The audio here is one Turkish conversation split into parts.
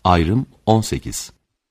Ayrım 18.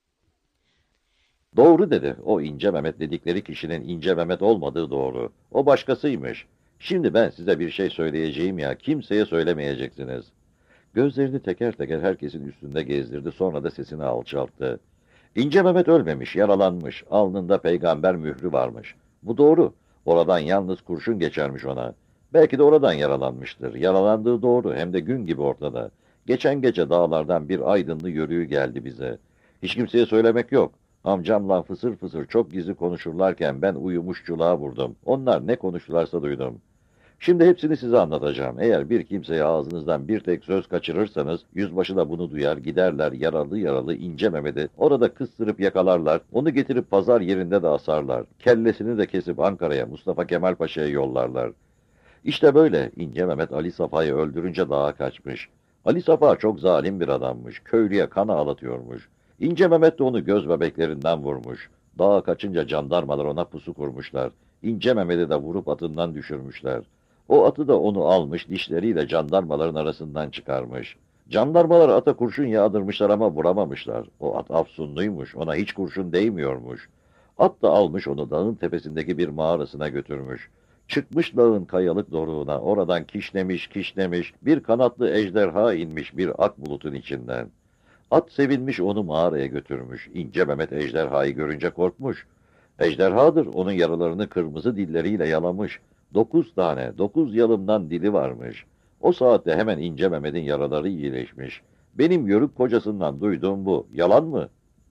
Doğru dedi. O İnce Mehmet dedikleri kişinin İnce Mehmet olmadığı doğru. O başkasıymış. Şimdi ben size bir şey söyleyeceğim ya, kimseye söylemeyeceksiniz. Gözlerini teker teker herkesin üstünde gezdirdi, sonra da sesini alçalttı. İnce Mehmet ölmemiş, yaralanmış, alnında peygamber mührü varmış. Bu doğru. Oradan yalnız kurşun geçermiş ona. Belki de oradan yaralanmıştır. Yaralandığı doğru, hem de gün gibi ortada. Geçen gece dağlardan bir aydınlı yörüğü geldi bize. Hiç kimseye söylemek yok. Amcamla fısır fısır çok gizli konuşurlarken ben uyumuşçuluğa vurdum. Onlar ne konuştularsa duydum. Şimdi hepsini size anlatacağım. Eğer bir kimseye ağzınızdan bir tek söz kaçırırsanız, yüzbaşı da bunu duyar, giderler yaralı yaralı İnce Mehmet'i orada kıstırıp yakalarlar, onu getirip pazar yerinde de asarlar. Kellesini de kesip Ankara'ya, Mustafa Kemal Paşa'ya yollarlar. İşte böyle İnce Mehmet Ali Safa'yı öldürünce dağa kaçmış. Ali Safa çok zalim bir adammış, köylüye kan ağlatıyormuş. İnce Mehmet de onu göz bebeklerinden vurmuş. Dağa kaçınca jandarmalar ona pusu kurmuşlar. İnce Mehmet'i de vurup atından düşürmüşler. O atı da onu almış, dişleriyle jandarmaların arasından çıkarmış. Jandarmalar ata kurşun yağdırmışlar ama vuramamışlar. O at afsunluymuş, ona hiç kurşun değmiyormuş. At da almış onu dağın tepesindeki bir mağarasına götürmüş. Çıkmış dağın kayalık doruğuna, oradan kişnemiş kişnemiş, bir kanatlı ejderha inmiş bir ak bulutun içinden. At sevinmiş onu mağaraya götürmüş. İnce Mehmet ejderhayı görünce korkmuş. Ejderhadır, onun yaralarını kırmızı dilleriyle yalamış. 9 tane, 9 yalımdan dili varmış. O saatte hemen İnce Mehmet'in yaraları iyileşmiş. Benim yörük kocasından duyduğum bu. Yalan mı?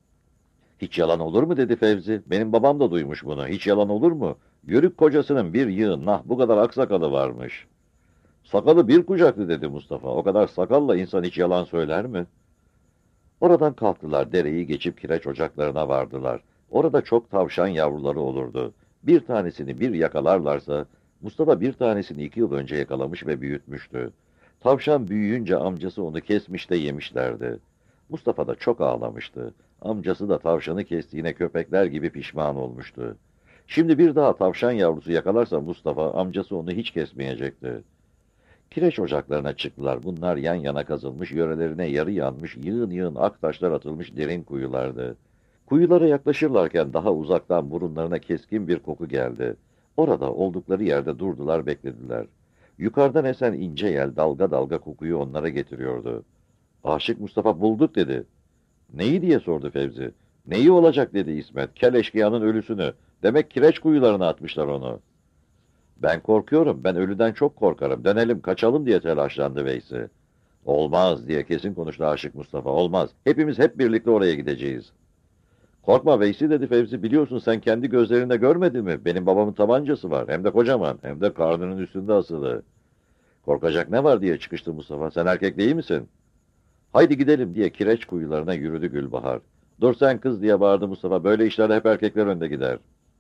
Hiç yalan olur mu dedi Fevzi. Benim babam da duymuş bunu. Hiç yalan olur mu? Yörük kocasının bir yığın bu kadar aksakalı varmış. Sakalı bir kucaklı dedi Mustafa. O kadar sakalla insan hiç yalan söyler mi? Oradan kalktılar, dereyi geçip kireç ocaklarına vardılar. Orada çok tavşan yavruları olurdu. Bir tanesini bir yakalarlarsa, Mustafa bir tanesini 2 yıl önce yakalamış ve büyütmüştü. Tavşan büyüyünce amcası onu kesmiş de yemişlerdi. Mustafa da çok ağlamıştı. Amcası da tavşanı kestiğine köpekler gibi pişman olmuştu. Şimdi bir daha tavşan yavrusu yakalarsa Mustafa, amcası onu hiç kesmeyecekti. Kireç ocaklarına çıktılar. Bunlar yan yana kazılmış, yörelerine yarı yanmış, yığın yığın ak taşlar atılmış derin kuyulardı. Kuyulara yaklaşırlarken daha uzaktan burunlarına keskin bir koku geldi. Orada oldukları yerde durdular, beklediler. Yukarıdan esen ince yel dalga dalga kokuyu onlara getiriyordu. Aşık Mustafa bulduk dedi. Neyi diye sordu Fevzi. Neyi olacak dedi İsmet. Kel eşkıyanın ölüsünü. Demek kireç kuyularına atmışlar onu. Ben korkuyorum, ben ölüden çok korkarım. Dönelim, kaçalım diye telaşlandı Veysi. Olmaz diye kesin konuştu Aşık Mustafa. Olmaz. Hepimiz hep birlikte oraya gideceğiz. Korkma Veysi dedi Fevzi. Biliyorsun sen kendi gözlerinde görmedin mi? Benim babamın tabancası var. Hem de kocaman. Hem de karnının üstünde asılı. Korkacak ne var diye çıkıştı Mustafa. Sen erkek değil misin? Haydi gidelim diye kireç kuyularına yürüdü Gülbahar. Dur sen kız diye bağırdı Mustafa. Böyle işlerde hep erkekler önde gider.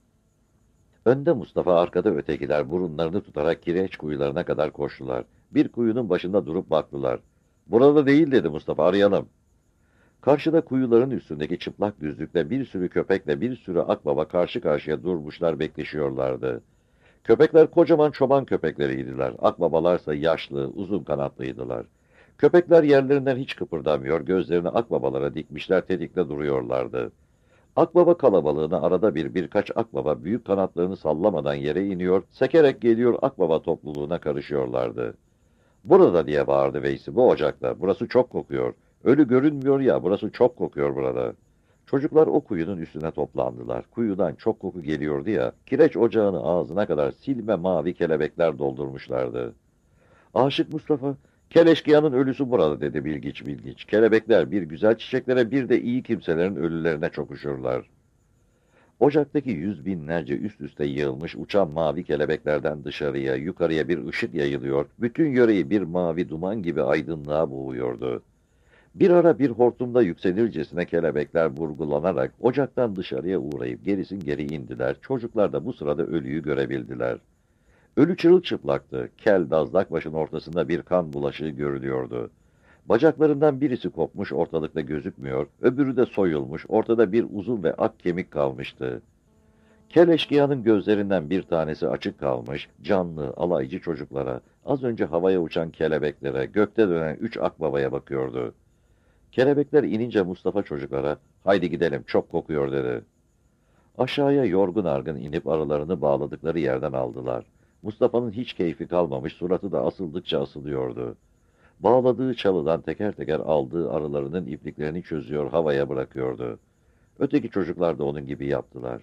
Önde Mustafa, arkada ötekiler burunlarını tutarak kireç kuyularına kadar koştular. Bir kuyunun başında durup baktılar. Burada değil dedi Mustafa, arayalım. Karşıda kuyuların üstündeki çıplak düzlükte bir sürü köpekle bir sürü akbaba karşı karşıya durmuşlar, bekleşiyorlardı. Köpekler kocaman çoban köpekleriydiler. Akbabalarsa yaşlı, uzun kanatlıydılar. Köpekler yerlerinden hiç kıpırdamıyor, gözlerini akbabalara dikmişler, tetikte duruyorlardı. Akbaba kalabalığına arada birkaç akbaba büyük kanatlarını sallamadan yere iniyor, sekerek geliyor akbaba topluluğuna karışıyorlardı. Burada diye bağırdı Veysi, bu ocakta, burası çok kokuyor. Ölü görünmüyor ya, burası çok kokuyor burada. Çocuklar o kuyunun üstüne toplandılar. Kuyudan çok koku geliyordu ya, kireç ocağını ağzına kadar silme mavi kelebekler doldurmuşlardı. Aşık Mustafa, Keleşkıyanın ölüsü burada dedi bilgiç bilgiç. Kelebekler bir güzel çiçeklere bir de iyi kimselerin ölülerine çokuşurlar. Ocaktaki 100 binlerce üst üste yığılmış uçan mavi kelebeklerden dışarıya, yukarıya bir ışık yayılıyor, bütün yöreyi bir mavi duman gibi aydınlığa boğuyordu. Bir ara bir hortumda yükselircesine kelebekler vurgulanarak ocaktan dışarıya uğrayıp gerisin geri indiler. Çocuklar da bu sırada ölüyü görebildiler. Ölü çırılçıplaktı. Kel dazlak başın ortasında bir kan bulaşığı görülüyordu. Bacaklarından birisi kopmuş, ortalıkta gözükmüyor, öbürü de soyulmuş, ortada bir uzun ve ak kemik kalmıştı. Kel eşkıyanın gözlerinden bir tanesi açık kalmış, canlı, alaycı çocuklara, az önce havaya uçan kelebeklere, gökte dönen 3 akbabaya bakıyordu. Kelebekler inince Mustafa çocuklara, haydi gidelim çok kokuyor dedi. Aşağıya yorgun argın inip arılarını bağladıkları yerden aldılar. Mustafa'nın hiç keyfi kalmamış, suratı da asıldıkça asılıyordu. Bağladığı çalıdan teker teker aldığı arılarının ipliklerini çözüyor, havaya bırakıyordu. Öteki çocuklar da onun gibi yaptılar.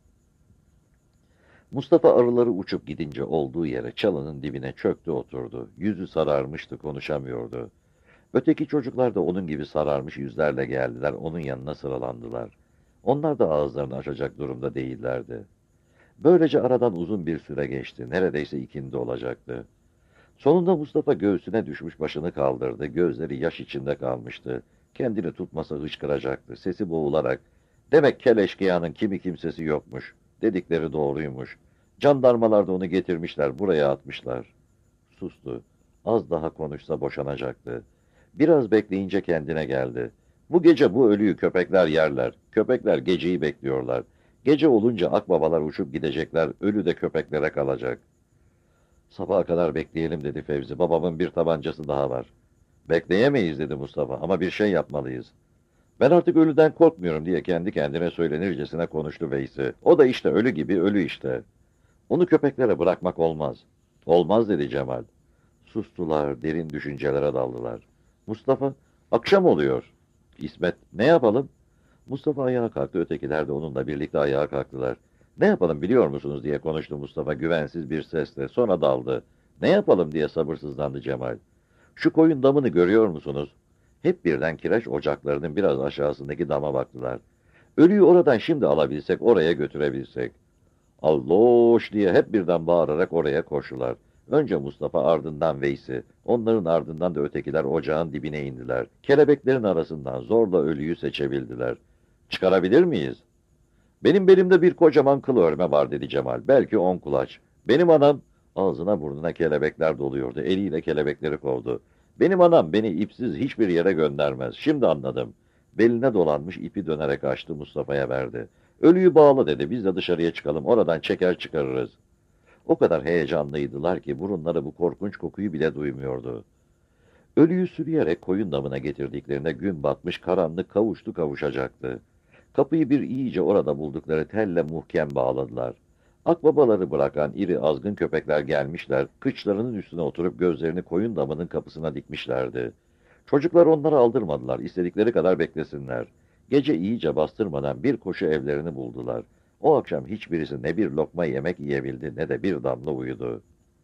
Mustafa arıları uçup gidince olduğu yere çalının dibine çöktü oturdu. Yüzü sararmıştı, konuşamıyordu. Öteki çocuklar da onun gibi sararmış yüzlerle geldiler, onun yanına sıralandılar. Onlar da ağızlarını açacak durumda değillerdi. Böylece aradan uzun bir süre geçti, neredeyse ikindi olacaktı. Sonunda Mustafa göğsüne düşmüş başını kaldırdı, gözleri yaş içinde kalmıştı. Kendini tutmasa hıçkıracaktı, sesi boğularak, ''Demek Keleşkıya'nın kimi kimsesi yokmuş, dedikleri doğruymuş. Jandarmalar da onu getirmişler, buraya atmışlar.'' Sustu, az daha konuşsa boşanacaktı. Biraz bekleyince kendine geldi. ''Bu gece bu ölüyü köpekler yerler, köpekler geceyi bekliyorlar. Gece olunca akbabalar uçup gidecekler, ölü de köpeklere kalacak.'' ''Sabaha kadar bekleyelim,'' dedi Fevzi. ''Babamın bir tabancası daha var.'' ''Bekleyemeyiz,'' dedi Mustafa, ''ama bir şey yapmalıyız.'' ''Ben artık ölüden korkmuyorum,'' diye kendi kendine söylenircesine konuştu Veysi. ''O da işte ölü gibi ölü işte. Onu köpeklere bırakmak olmaz.'' ''Olmaz,'' dedi Cemal. Sustular, derin düşüncelere daldılar. Mustafa, ''Akşam oluyor.'' İsmet, ''Ne yapalım?'' Mustafa ayağa kalktı, ötekiler de onunla birlikte ayağa kalktılar. ''Ne yapalım biliyor musunuz?'' diye konuştu Mustafa güvensiz bir sesle. Sonra daldı. ''Ne yapalım?'' diye sabırsızlandı Cemal. ''Şu koyun damını görüyor musunuz?'' Hep birden kireç ocaklarının biraz aşağısındaki dama baktılar. ''Ölüyü oradan şimdi alabilsek, oraya götürebilsek.'' ''Alloş!'' diye hep birden bağırarak oraya koştular. Önce Mustafa, ardından Veysi, onların ardından da ötekiler ocağın dibine indiler. Kelebeklerin arasından zorla ölüyü seçebildiler. ''Çıkarabilir miyiz?'' ''Benim belimde bir kocaman kıl örme var,'' dedi Cemal. ''Belki 10 kulaç. Benim anam...'' Ağzına burnuna kelebekler doluyordu. Eliyle kelebekleri kovdu. ''Benim anam beni ipsiz hiçbir yere göndermez. Şimdi anladım.'' Beline dolanmış ipi dönerek açtı, Mustafa'ya verdi. ''Ölüyü bağla,'' dedi. ''Biz de dışarıya çıkalım. Oradan çeker çıkarırız.'' O kadar heyecanlıydılar ki burunları bu korkunç kokuyu bile duymuyordu. Ölüyü sürüyerek koyun damına getirdiklerinde gün batmış, karanlık kavuştu kavuşacaktı. Kapıyı bir iyice orada buldukları telle muhkem bağladılar. Akbabaları bırakan iri azgın köpekler gelmişler, kıçlarının üstüne oturup gözlerini koyun damının kapısına dikmişlerdi. Çocuklar onları aldırmadılar, istedikleri kadar beklesinler. Gece iyice bastırmadan bir koşu evlerini buldular. O akşam hiçbirisi ne bir lokma yemek yiyebildi ne de bir damla uyudu.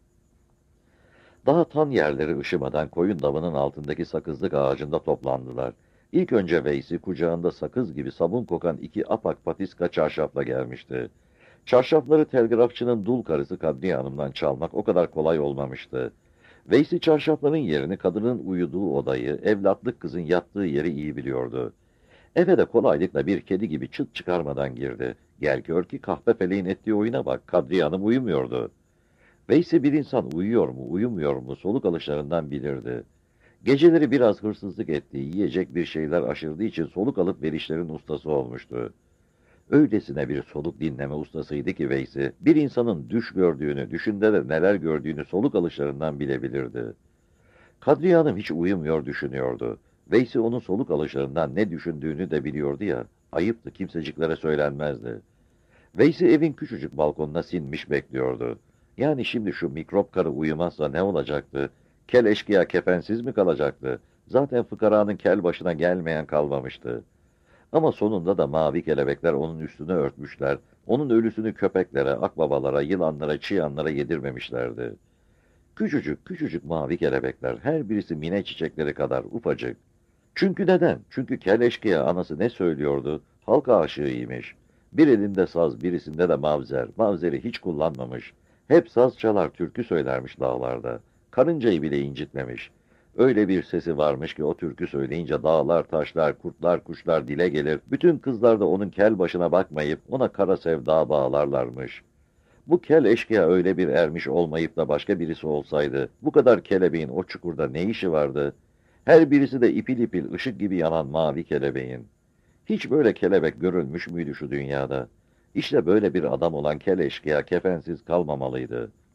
Daha tan yerleri ışımadan koyun damının altındaki sakızlık ağacında toplandılar. İlk önce Veysi kucağında sakız gibi sabun kokan 2 apak patiska çarşafla gelmişti. Çarşafları telgrafçının dul karısı Kadriye Hanım'dan çalmak o kadar kolay olmamıştı. Veysi çarşafların yerini, kadının uyuduğu odayı, evlatlık kızın yattığı yeri iyi biliyordu. Eve de kolaylıkla bir kedi gibi çıt çıkarmadan girdi. Gel gör ki kahpe feleğin ettiği oyuna bak, Kadriye Hanım uyumuyordu. Veysi bir insan uyuyor mu, uyumuyor mu soluk alışlarından bilirdi. Geceleri biraz hırsızlık ettiği, yiyecek bir şeyler aşırdığı için soluk alıp verişlerin ustası olmuştu. Öylesine bir soluk dinleme ustasıydı ki Veysi, bir insanın düş gördüğünü, düşünde de neler gördüğünü soluk alışlarından bilebilirdi. Kadriye Hanım hiç uyumuyor düşünüyordu. Veysi onun soluk alışlarından ne düşündüğünü de biliyordu ya, ayıptı, kimseciklere söylenmezdi. Veysi evin küçücük balkonuna sinmiş bekliyordu. Yani şimdi şu mikrop karı uyumazsa ne olacaktı? Kel eşkıya kefensiz mi kalacaktı? Zaten fıkaranın kel başına gelmeyen kalmamıştı. Ama sonunda da mavi kelebekler onun üstünü örtmüşler, onun ölüsünü köpeklere, akbabalara, yılanlara, çıyanlara yedirmemişlerdi. Küçücük, küçücük mavi kelebekler, her birisi mine çiçekleri kadar ufacık. Çünkü neden? Çünkü kel eşkıya anası ne söylüyordu? Halk aşığıymış. Bir elinde saz, birisinde de mavzer. Mavzeri hiç kullanmamış. Hep saz çalar, türkü söylermiş dağlarda. Karıncayı bile incitmemiş. Öyle bir sesi varmış ki o türkü söyleyince dağlar, taşlar, kurtlar, kuşlar dile gelir. Bütün kızlar da onun kel başına bakmayıp ona kara sevda bağlarlarmış. Bu kel eşkıya öyle bir ermiş olmayıp da başka birisi olsaydı, bu kadar kelebeğin o çukurda ne işi vardı? Her birisi de ipil ipil ışık gibi yanan mavi kelebeğin. Hiç böyle kelebek görülmüş müydü şu dünyada? İşte böyle bir adam olan kel eşkıya kefensiz kalmamalıydı.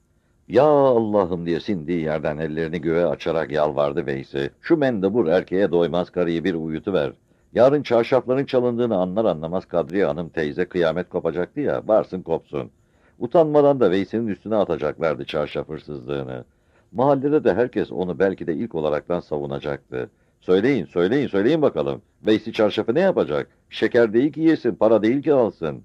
Ya Allah'ım diye sindiği yerden ellerini göğe açarak yalvardı Veysi. Şu mendebur erkeğe doymaz karıyı bir uyutuver. Yarın çarşafların çalındığını anlar anlamaz Kadriye Hanım teyze kıyamet kopacaktı ya, varsın kopsun. Utanmadan da Veysi'nin üstüne atacaklardı çarşaf hırsızlığını. Mahallede de herkes onu belki de ilk olaraktan savunacaktı. Söyleyin, söyleyin, söyleyin bakalım. Veysi çarşafı ne yapacak? Şeker değil ki yesin, para değil ki alsın.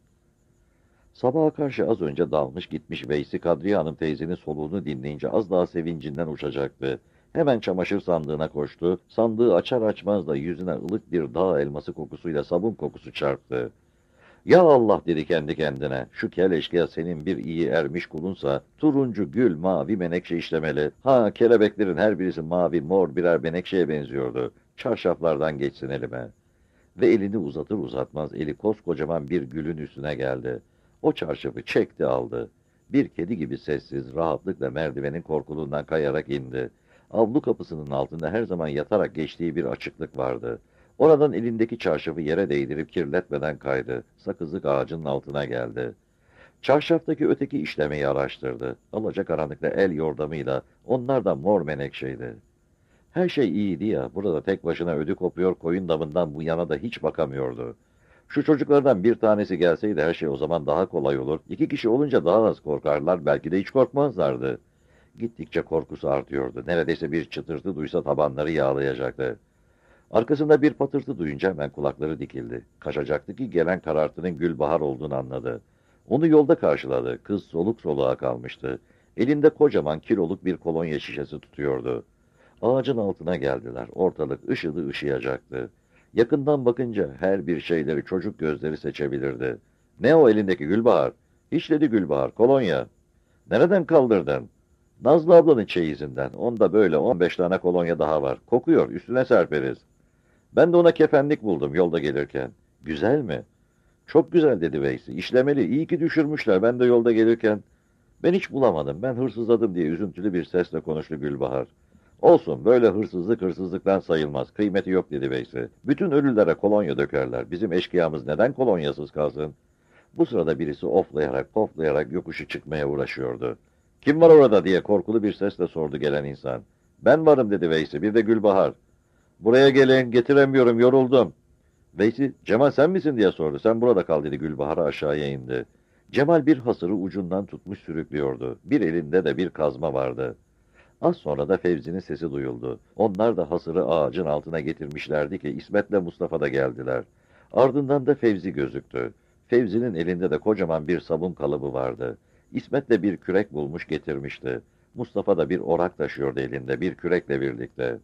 Sabaha karşı az önce dalmış gitmiş Veysi Kadriye Hanım teyzenin soluğunu dinleyince az daha sevincinden uçacaktı. Hemen çamaşır sandığına koştu. Sandığı açar açmaz da yüzüne ılık bir dağ elması kokusuyla sabun kokusu çarptı. Ya Allah dedi kendi kendine. Şu kel eşkıya senin bir iyi ermiş kulunsa turuncu gül mavi menekşe işlemeli. Ha kelebeklerin her birisi mavi mor birer menekşeye benziyordu. Çarşaflardan geçsin elime. Ve elini uzatır uzatmaz eli koskocaman bir gülün üstüne geldi. O çarşafı çekti aldı. Bir kedi gibi sessiz, rahatlıkla merdivenin korkuluğundan kayarak indi. Avlu kapısının altında her zaman yatarak geçtiği bir açıklık vardı. Oradan elindeki çarşafı yere değdirip kirletmeden kaydı. Sakızlık ağacının altına geldi. Çarşaftaki öteki işlemeyi araştırdı. Alacakaranlıkta el yordamıyla onlar da mor menekşeydi. Her şey iyiydi ya, burada tek başına ödü kopuyor, koyun damından bu yana da hiç bakamıyordu. Şu çocuklardan bir tanesi gelseydi her şey o zaman daha kolay olur. İki kişi olunca daha az korkarlar, belki de hiç korkmazlardı. Gittikçe korkusu artıyordu. Neredeyse bir çıtırtı duysa tabanları yağlayacaktı. Arkasında bir patırtı duyunca hemen kulakları dikildi. Kaçacaktı ki gelen karartının Gülbahar olduğunu anladı. Onu yolda karşıladı. Kız soluk soluğa kalmıştı. Elinde kocaman kiloluk bir kolonya şişesi tutuyordu. Ağacın altına geldiler. Ortalık ışıdı ışıyacaktı. Yakından bakınca her bir şeyleri çocuk gözleri seçebilirdi. Ne o elindeki Gülbahar? Hiç dedi Gülbahar, kolonya. Nereden kaldırdın? Nazlı ablanın çeyizinden. Onda böyle 15 tane kolonya daha var. Kokuyor, üstüne serperiz. Ben de ona kefenlik buldum yolda gelirken. Güzel mi? Çok güzel dedi Veysi. İşlemeli, iyi ki düşürmüşler. Ben de yolda gelirken. Ben hiç bulamadım. Ben hırsızladım diye üzüntülü bir sesle konuştu Gülbahar. Olsun, böyle hırsızlık hırsızlıktan sayılmaz. Kıymeti yok dedi Veysi. Bütün ölülere kolonya dökerler. Bizim eşkıyamız neden kolonyasız kalsın? Bu sırada birisi oflayarak, poflayarak yokuşu çıkmaya uğraşıyordu. Kim var orada diye korkulu bir sesle sordu gelen insan. Ben varım dedi Veysi, bir de Gülbahar. Buraya gelin, getiremiyorum, yoruldum. Veysi, Cemal sen misin diye sordu. Sen burada kal dedi Gülbahar aşağıya indi. Cemal bir hasırı ucundan tutmuş sürüklüyordu. Bir elinde de bir kazma vardı. Az sonra da Fevzi'nin sesi duyuldu. Onlar da hasırı ağacın altına getirmişlerdi ki İsmet'le Mustafa da geldiler. Ardından da Fevzi gözüktü. Fevzi'nin elinde de kocaman bir sabun kalıbı vardı. İsmet de bir kürek bulmuş getirmişti. Mustafa da bir orak taşıyordu elinde bir kürekle birlikte.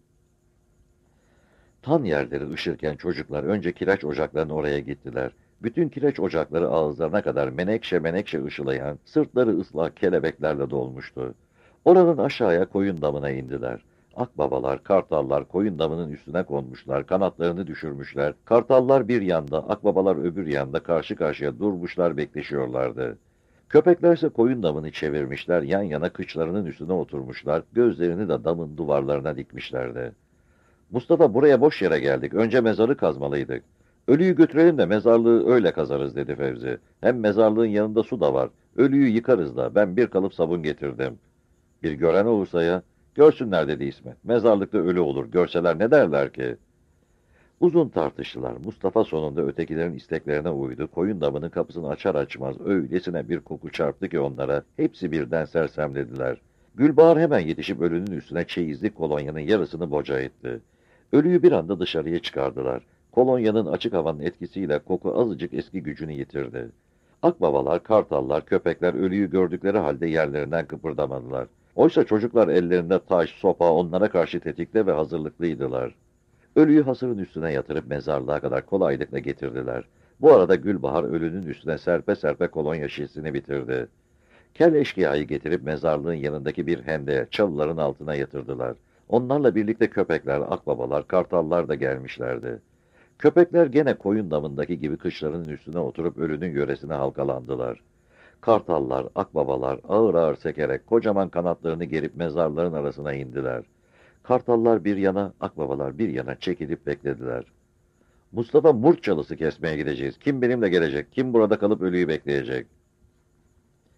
Tan yerleri ışırken çocuklar önce kireç ocaklarının oraya gittiler. Bütün kireç ocakları ağızlarına kadar menekşe menekşe ışılayan, sırtları ıslak kelebeklerle dolmuştu. Oradan aşağıya koyun damına indiler. Akbabalar, kartallar koyun damının üstüne konmuşlar, kanatlarını düşürmüşler. Kartallar bir yanda, akbabalar öbür yanda karşı karşıya durmuşlar, bekleşiyorlardı. Köpeklerse koyun damını çevirmişler, yan yana kıçlarının üstüne oturmuşlar, gözlerini de damın duvarlarına dikmişlerdi. Mustafa buraya boş yere geldik, önce mezarı kazmalıydık. Ölüyü götürelim de mezarlığı öyle kazarız dedi Fevzi. Hem mezarlığın yanında su da var, ölüyü yıkarız da ben bir kalıp sabun getirdim. Bir gören olursa ya, görsünler dedi İsmet. Mezarlıkta ölü olur, görseler ne derler ki? Uzun tartıştılar. Mustafa sonunda ötekilerin isteklerine uydu. Koyun damının kapısını açar açmaz öylesine bir koku çarptı ki onlara. Hepsi birden sersemlediler. Gülbahar hemen yetişip ölünün üstüne çeyizlik kolonyanın yarısını boca etti. Ölüyü bir anda dışarıya çıkardılar. Kolonyanın açık havanın etkisiyle koku azıcık eski gücünü yitirdi. Akbabalar, kartallar, köpekler ölüyü gördükleri halde yerlerinden kıpırdamadılar. Oysa çocuklar ellerinde taş, sopa onlara karşı tetikte ve hazırlıklıydılar. Ölüyü hasırın üstüne yatırıp mezarlığa kadar kolaylıkla getirdiler. Bu arada Gülbahar ölünün üstüne serpe serpe kolonya şişesini bitirdi. Kel eşkıyayı getirip mezarlığın yanındaki bir hendeğe, çalıların altına yatırdılar. Onlarla birlikte köpekler, akbabalar, kartallar da gelmişlerdi. Köpekler gene koyun damındaki gibi kışlarının üstüne oturup ölünün yöresine halkalandılar. Kartallar, akbabalar ağır ağır sekerek kocaman kanatlarını gerip mezarların arasına indiler. Kartallar bir yana, akbabalar bir yana çekilip beklediler. Mustafa murt çalısı kesmeye gideceğiz. Kim benimle gelecek? Kim burada kalıp ölüyü bekleyecek?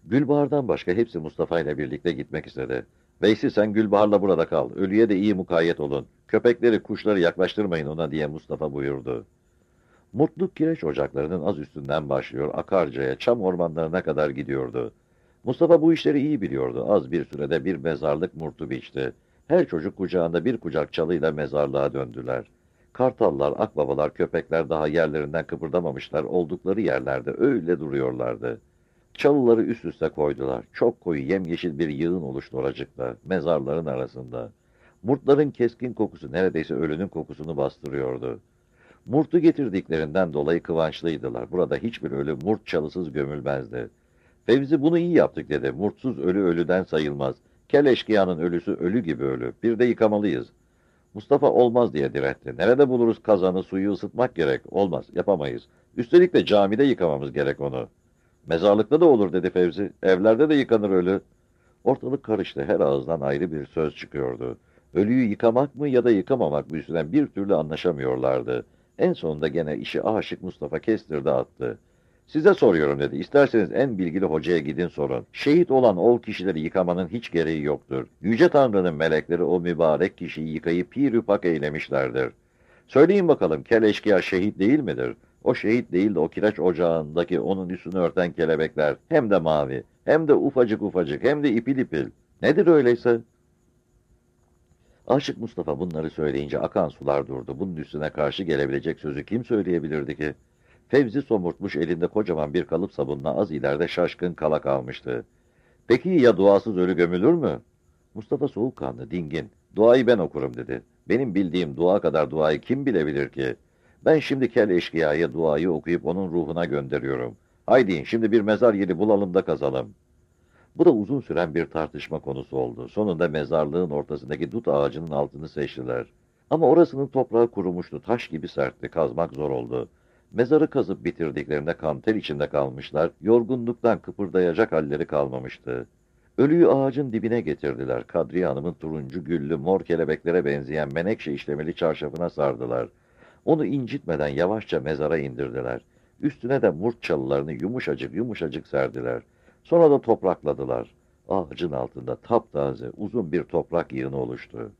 Gülbahar'dan başka hepsi Mustafa ile birlikte gitmek istedi. Veysi sen Gülbahar'la burada kal. Ölüye de iyi mukayyet olun. Köpekleri, kuşları yaklaştırmayın ona diye Mustafa buyurdu. Murtluk kireç ocaklarının az üstünden başlıyor, Akarca'ya, çam ormanlarına kadar gidiyordu. Mustafa bu işleri iyi biliyordu. Az bir sürede bir mezarlık murtu biçti. Her çocuk kucağında bir kucak çalıyla mezarlığa döndüler. Kartallar, akbabalar, köpekler daha yerlerinden kıpırdamamışlar, oldukları yerlerde öyle duruyorlardı. Çalıları üst üste koydular. Çok koyu yemyeşil bir yığın oluştu oracıkta, mezarların arasında. Murtların keskin kokusu neredeyse ölünün kokusunu bastırıyordu. Murtu getirdiklerinden dolayı kıvançlıydılar. Burada hiçbir ölü murt çalısız gömülmezdi. Fevzi bunu iyi yaptık dedi. Murtsuz ölü ölüden sayılmaz. Kel eşkıyanın ölüsü ölü gibi ölü. Bir de yıkamalıyız. Mustafa olmaz diye diretti. Nerede buluruz kazanı, suyu ısıtmak gerek. Olmaz, yapamayız. Üstelik de camide yıkamamız gerek onu. Mezarlıkta da olur dedi Fevzi. Evlerde de yıkanır ölü. Ortalık karıştı. Her ağızdan ayrı bir söz çıkıyordu. Ölüyü yıkamak mı ya da yıkamamak mı üstünden bir türlü anlaşamıyorlardı. En sonunda gene işi aşık Mustafa kestirdi attı. Size soruyorum dedi. İsterseniz en bilgili hocaya gidin sorun. Şehit olan ol kişileri yıkamanın hiç gereği yoktur. Yüce Tanrı'nın melekleri o mübarek kişiyi yıkayıp pirüpak eylemişlerdir. Söyleyin bakalım kel eşkıya şehit değil midir? O şehit değil de o kireç ocağındaki onun üstünü örten kelebekler hem de mavi, hem de ufacık ufacık, hem de ipil ipil. Nedir öyleyse? Aşık Mustafa bunları söyleyince akan sular durdu. Bunun üstüne karşı gelebilecek sözü kim söyleyebilirdi ki? Fevzi somurtmuş elinde kocaman bir kalıp sabunla az ileride şaşkın kala kalmıştı. Peki ya duasız ölü gömülür mü? Mustafa soğukkanlı, dingin. Duayı ben okurum dedi. Benim bildiğim dua kadar duayı kim bilebilir ki? Ben şimdi kel eşkıyaya duayı okuyup onun ruhuna gönderiyorum. Haydi şimdi bir mezar yeri bulalım da kazalım. Bu da uzun süren bir tartışma konusu oldu. Sonunda mezarlığın ortasındaki dut ağacının altını seçtiler. Ama orasının toprağı kurumuştu, taş gibi sertti, kazmak zor oldu. Mezarı kazıp bitirdiklerinde kanter içinde kalmışlar, yorgunluktan kıpırdayacak halleri kalmamıştı. Ölüyü ağacın dibine getirdiler. Kadriye Hanım'ın turuncu güllü mor kelebeklere benzeyen menekşe işlemeli çarşafına sardılar. Onu incitmeden yavaşça mezara indirdiler. Üstüne de murt çalılarını yumuşacık yumuşacık serdiler. Sonra da toprakladılar. Ağacın altında taptaze uzun bir toprak yığını oluştu.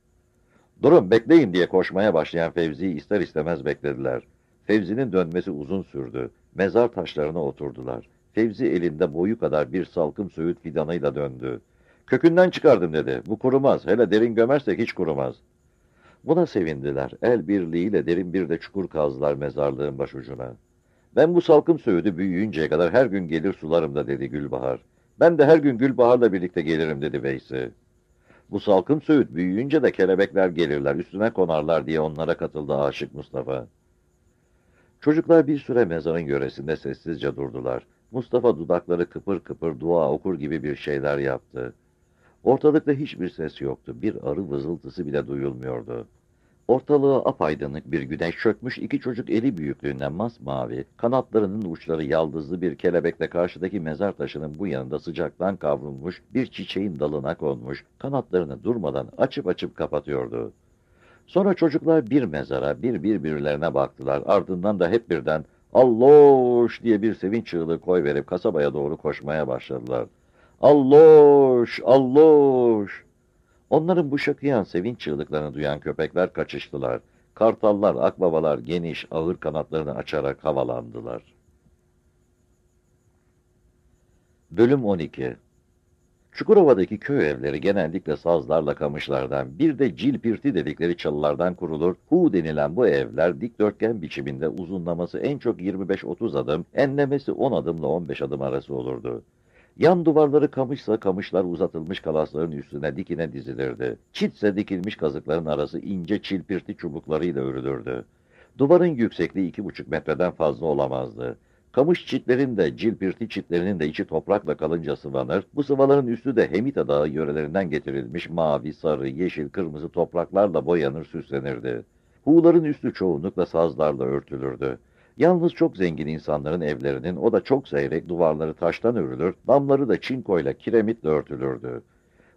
Durun bekleyin diye koşmaya başlayan Fevzi'yi ister istemez beklediler. Fevzi'nin dönmesi uzun sürdü. Mezar taşlarına oturdular. Fevzi elinde boyu kadar bir salkım söğüt fidanıyla döndü. Kökünden çıkardım dedi. Bu kurumaz. Hele derin gömersek hiç kurumaz. Buna sevindiler. El birliğiyle derin bir de çukur kazdılar mezarlığın başucuna. Ben bu salkım söğüdü büyüyünceye kadar her gün gelir sularım da dedi Gülbahar. Ben de her gün Gülbahar'la birlikte gelirim dedi Veysi. Bu salkım söğüt büyüyünce de kelebekler gelirler, üstüne konarlar diye onlara katıldı aşık Mustafa. Çocuklar bir süre mezarın yöresinde sessizce durdular. Mustafa dudakları kıpır kıpır dua okur gibi bir şeyler yaptı. Ortalıkta hiçbir ses yoktu. Bir arı vızıltısı bile duyulmuyordu. Ortalığı apaydınlık bir güneş çökmüş, iki çocuk eli büyüklüğünden masmavi, kanatlarının uçları yaldızlı bir kelebekle karşıdaki mezar taşının bu yanında sıcaktan kavrulmuş, bir çiçeğin dalına konmuş, kanatlarını durmadan açıp açıp kapatıyordu. Sonra çocuklar bir mezara, bir birbirlerine baktılar, ardından da hep birden "Alloş!" diye bir sevinç çığlığı koyverip kasabaya doğru koşmaya başladılar. "Alloş! Alloş!" Onların bu şakıyan sevinç çığlıklarını duyan köpekler kaçıştılar. Kartallar, akbabalar geniş, ağır kanatlarını açarak havalandılar. Bölüm 12. Çukurova'daki köy evleri genellikle sazlarla kamışlardan, bir de cilpirti dedikleri çalılardan kurulur. Hu denilen bu evler dikdörtgen biçiminde uzunlaması en çok 25-30 adım, enlemesi 10 adımla 15 adım arası olurdu. Yan duvarları kamışsa kamışlar uzatılmış kalasların üstüne dikine dizilirdi. Çitse dikilmiş kazıkların arası ince çilpirti çubuklarıyla örülürdü. Duvarın yüksekliği 2,5 metreden fazla olamazdı. Kamış çitlerin de cilpirti çitlerinin de içi toprakla kalınca sıvanır. Bu sıvaların üstü de Hemita Dağı yörelerinden getirilmiş mavi, sarı, yeşil, kırmızı topraklarla boyanır süslenirdi. Huğların üstü çoğunlukla sazlarla örtülürdü. Yalnız çok zengin insanların evlerinin, o da çok seyrek, duvarları taştan örülür, damları da çinkoyla, kiremitle örtülürdü.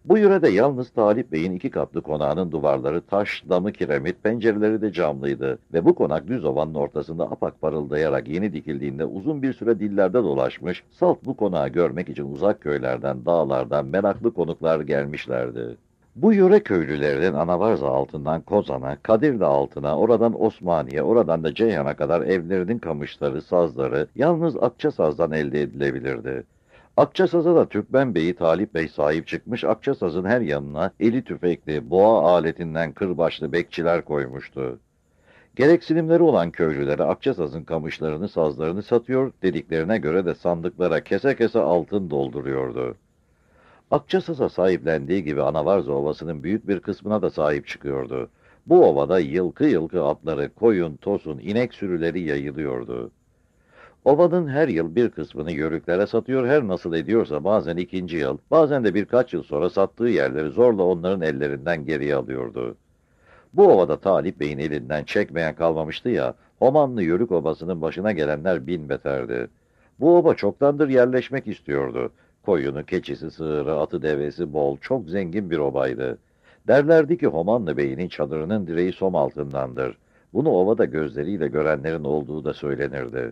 Bu yörede yalnız Talip Bey'in 2 katlı konağının duvarları taş, damı kiremit, pencereleri de camlıydı ve bu konak düz ovanın ortasında apak parıldayarak yeni dikildiğinde uzun bir süre dillerde dolaşmış, salt bu konağı görmek için uzak köylerden, dağlardan meraklı konuklar gelmişlerdi. Bu yöre köylülerinin Anavarza altından Kozan'a, Kadirli altına, oradan Osmaniye, oradan da Ceyhan'a kadar evlerinin kamışları, sazları yalnız Akçasaz'dan elde edilebilirdi. Akçasaz'a da Türkmen Bey'i Talip Bey sahip çıkmış, Akçasaz'ın her yanına eli tüfekli, boğa aletinden kırbaçlı bekçiler koymuştu. Gereksinimleri olan köylülere Akçasaz'ın kamışlarını, sazlarını satıyor, dediklerine göre de sandıklara kese kese altın dolduruyordu. Akçasaz'a sahiplendiği gibi Anavarza Ovası'nın büyük bir kısmına da sahip çıkıyordu. Bu ovada yılkı yılkı atları, koyun, tosun, inek sürüleri yayılıyordu. Ovanın her yıl bir kısmını yörüklere satıyor, her nasıl ediyorsa bazen 2. yıl, bazen de birkaç yıl sonra sattığı yerleri zorla onların ellerinden geriye alıyordu. Bu ovada Talip Bey'in elinden çekmeyen kalmamıştı ya, Homanlı Yörük Obası'nın başına gelenler bin beterdi. Bu oba çoktandır yerleşmek istiyordu. Koyunu, keçisi, sığırı, atı devesi bol, çok zengin bir obaydı. Derlerdi ki Homanlı Bey'in çadırının direği som altındandır. Bunu ovada gözleriyle görenlerin olduğu da söylenirdi.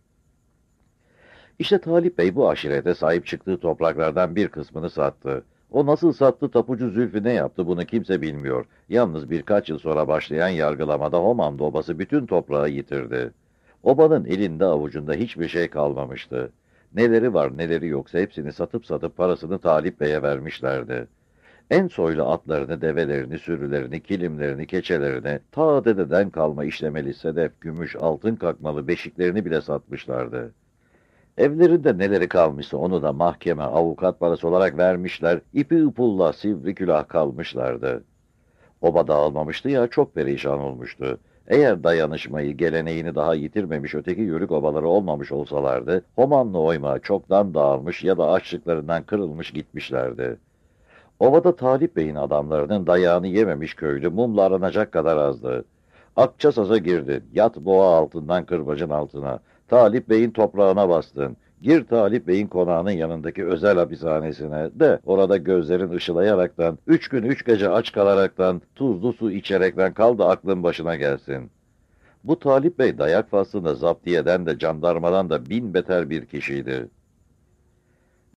İşte Talip Bey bu aşirete sahip çıktığı topraklardan bir kısmını sattı. O nasıl sattı, tapucu Zülfü ne yaptı bunu kimse bilmiyor. Yalnız birkaç yıl sonra başlayan yargılamada Homanlı Obası bütün toprağı yitirdi. Obanın elinde avucunda hiçbir şey kalmamıştı. Neleri var neleri yoksa hepsini satıp parasını Talip Bey'e vermişlerdi. En soylu atlarını, develerini, sürülerini, kilimlerini, keçelerini, ta dededen kalma işlemeli sedef, gümüş, altın kakmalı beşiklerini bile satmışlardı. Evlerinde neleri kalmışsa onu da mahkeme, avukat parası olarak vermişler, ipi ipulla sivri külah kalmışlardı. Oba dağılmamıştı ya, çok perişan olmuştu. Eğer dayanışmayı, geleneğini daha yitirmemiş öteki yörük obaları olmamış olsalardı, Homanlı oyma çoktan dağılmış ya da açlıklarından kırılmış gitmişlerdi. Ovada Talip Bey'in adamlarının dayağını yememiş köylü mumla aranacak kadar azdı. Akçasaz'a girdin, yat boğa altından kırbacın altına. Talip Bey'in toprağına bastın. Gir Talip Bey'in konağının yanındaki özel hapishanesine de orada gözlerin ışılayaraktan, 3 gün 3 gece aç kalaraktan, tuzlu su içerekten kal da aklın başına gelsin. Bu Talip Bey dayak faslında zaptiyeden de jandarmadan da bin beter bir kişiydi.